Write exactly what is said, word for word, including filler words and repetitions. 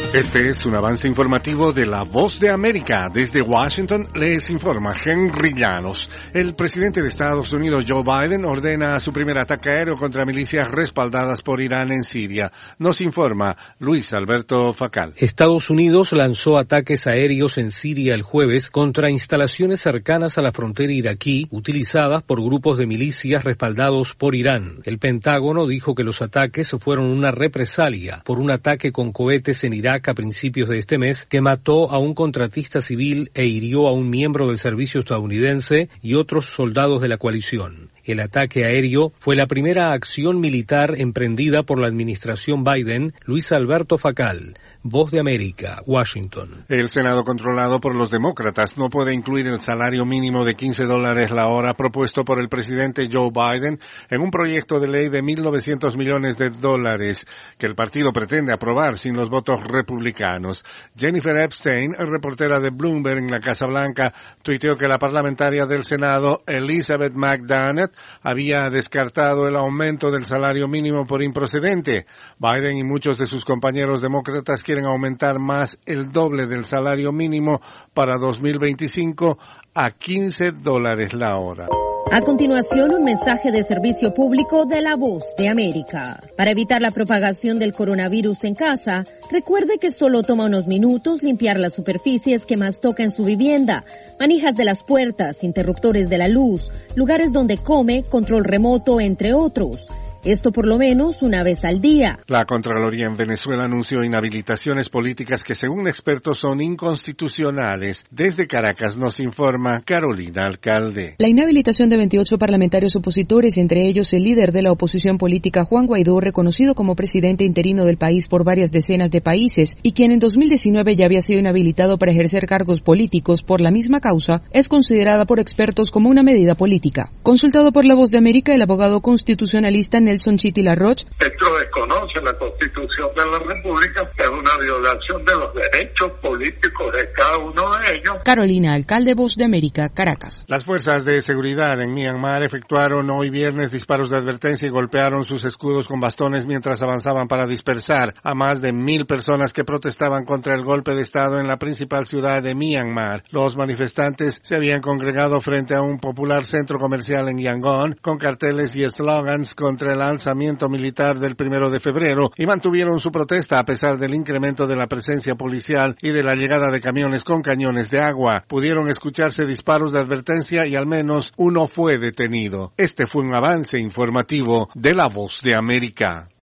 Este es un avance informativo de La Voz de América. Desde Washington les informa Henry Llanos. El presidente de Estados Unidos, Joe Biden, ordena su primer ataque aéreo contra milicias respaldadas por Irán en Siria. Nos informa Luis Alberto Facal. Estados Unidos lanzó ataques aéreos en Siria el jueves contra instalaciones cercanas a la frontera iraquí, utilizadas por grupos de milicias respaldados por Irán. El Pentágono dijo que los ataques fueron una represalia por un ataque con cohetes en Irak a principios de este mes que mató a un contratista civil e hirió a un miembro del servicio estadounidense y otros soldados de la coalición. El ataque aéreo fue la primera acción militar emprendida por la administración Biden. Luis Alberto Facal, Voz de América, Washington. El Senado, controlado por los demócratas, no puede incluir el salario mínimo de quince dólares la hora propuesto por el presidente Joe Biden en un proyecto de ley de mil novecientos millones de dólares que el partido pretende aprobar sin los votos republicanos. Jennifer Epstein, reportera de Bloomberg en la Casa Blanca, tuiteó que la parlamentaria del Senado, Elizabeth McDonough, había descartado el aumento del salario mínimo por improcedente. Biden y muchos de sus compañeros demócratas quieren aumentar más el doble del salario mínimo para dos mil veinticinco a quince dólares la hora. A continuación, un mensaje de servicio público de La Voz de América. Para evitar la propagación del coronavirus en casa, recuerde que solo toma unos minutos limpiar las superficies que más toca en su vivienda, manijas de las puertas, interruptores de la luz, lugares donde come, control remoto, entre otros. Esto por lo menos una vez al día. La Contraloría en Venezuela anunció inhabilitaciones políticas que según expertos son inconstitucionales. Desde Caracas nos informa Carolina Alcalde. La inhabilitación de veintiocho parlamentarios opositores, entre ellos el líder de la oposición política Juan Guaidó, reconocido como presidente interino del país por varias decenas de países y quien en dos mil diecinueve ya había sido inhabilitado para ejercer cargos políticos por la misma causa, es considerada por expertos como una medida política. Consultado por La Voz de América, el abogado constitucionalista Nelson Chiti Larroch. Esto desconoce la Constitución de la República, es una violación de los derechos políticos de cada uno de ellos. Carolina Alcalde, Voz de América, Caracas. Las fuerzas de seguridad en Myanmar efectuaron hoy viernes disparos de advertencia y golpearon sus escudos con bastones mientras avanzaban para dispersar a más de mil personas que protestaban contra el golpe de Estado en la principal ciudad de Myanmar. Los manifestantes se habían congregado frente a un popular centro comercial en Yangon con carteles y eslogans contra el lanzamiento militar del primero de febrero y mantuvieron su protesta a pesar del incremento de la presencia policial y de la llegada de camiones con cañones de agua. Pudieron escucharse disparos de advertencia y al menos uno fue detenido. Este fue un avance informativo de La Voz de América.